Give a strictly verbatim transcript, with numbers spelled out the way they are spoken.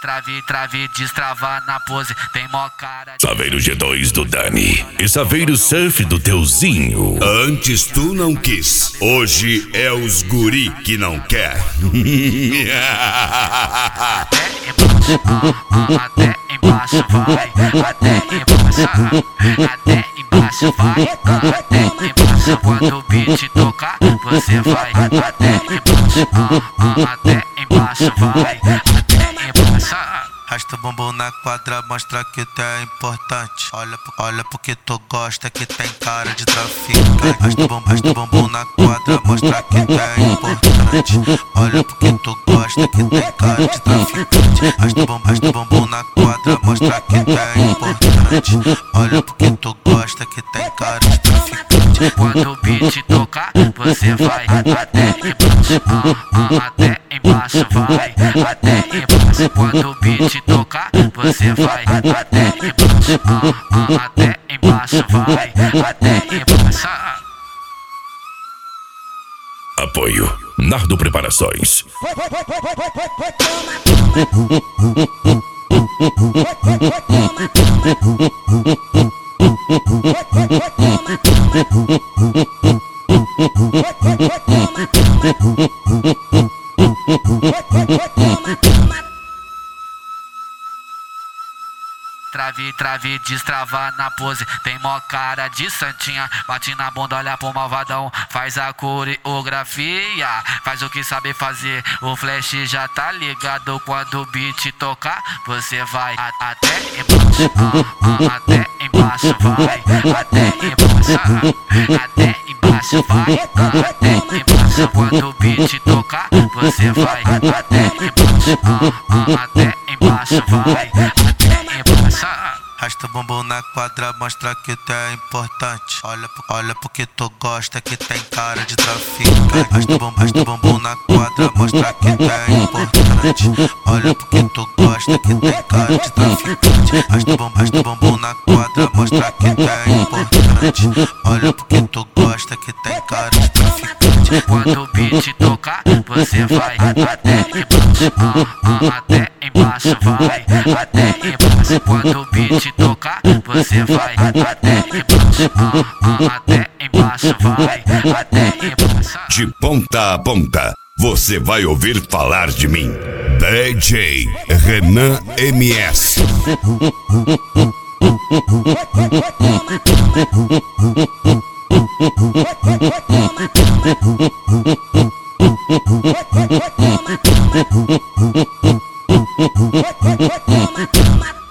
Trave, trave, destrava na pose, tem mó cara. Saveiro G dois do Dani e Saveiro Surf do Teuzinho. Antes tu não quis, hoje é os guri que não quer. Até embaixo vai, até embaixo, até embaixo vai, até embaixo. Quando o beat tocar, você vai até embaixo, até embaixo vai, até embaixo. Rasta o bumbum na quadra, mostra que tu é importante. Olha, olha porque tu gosta, que tem cara de traficante. Rasta o bumbum, rasta o bumbum na quadra, mostra que tu é importante. Olha porque tu gosta, que tem cara de traficante. Rasta o bumbum, rasta o bumbum na quadra, mostra que tu é importante. Olha porque tu gosta, que tem cara de traficante. Quando o beat tocar, você vai até embaixo, até embaixo vai, até embaixo. Quando o beat tocar, você vai até embaixo, até embaixo vai, até embaixo. Apoio Nardo Preparações. Trave, trave, destrava na pose, tem mó cara de santinha. Bate na bunda, olha pro malvadão, faz a coreografia. Faz o que sabe fazer, o flash já tá ligado. Quando o beat tocar, você vai a até embaixo, até embaixo vai, até embaixo, até embaixo vai, até embaixo. Quando o beat tocar, você vai até embaixo, até embaixo vai, até embaixo. Rasta o bumbum na quadra, mostra que tu é importante. Olha, olha porque tu gosta, que tem cara de traficante. Rasta o bumbum, rasta o bumbum na quadra, mostra que tu é importante. Olha porque tu gosta, que tem cara de traficante. Rasta o bumbum, rasta o bumbum na quadra, mostra que tu é importante. Olha porque tu gosta, que tem cara de traficante. Quando o beat tocar, você vai até embaixo, até embaixo vai, até embaixo. Quando o beat tocar, você vai até embaixo, até embaixo vai, até embaixo. De ponta a ponta, você vai ouvir falar de mim. D J Renan M S. Toma